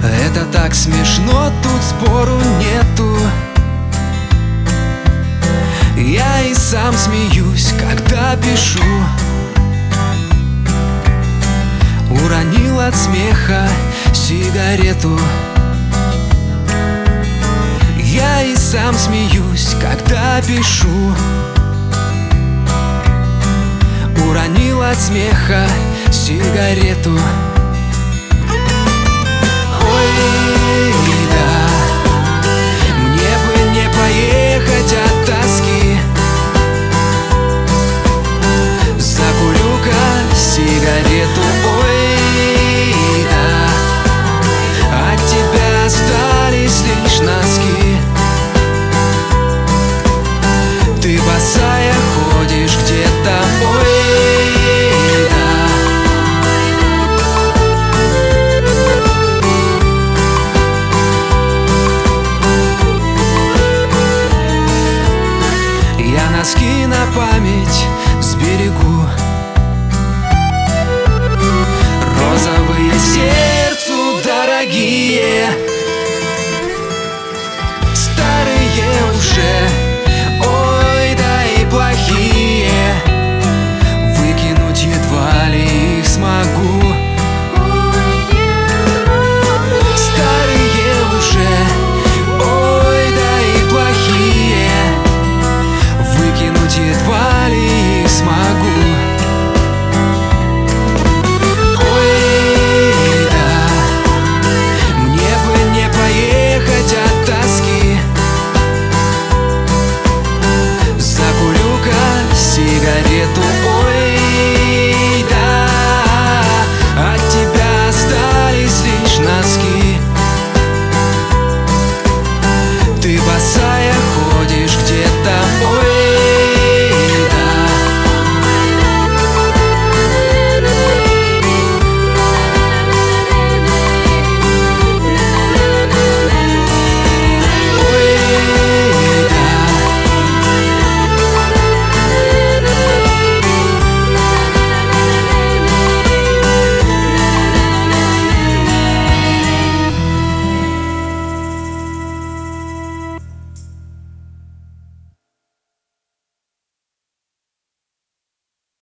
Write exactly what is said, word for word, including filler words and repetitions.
Это так смешно, тут спору нету. Я и сам смеюсь, когда пишу. Уронил от смеха сигарету. Я и сам смеюсь, когда пишу. Уронил от смеха сигарету. Ой, да, мне бы не поехать от тоски. Закурю-ка сигарету. Ой, да, от тебя остались лишь носки. Ты босая ходишь где-то. Ой, носки на память сберегу. Розовые сердцу дорогие.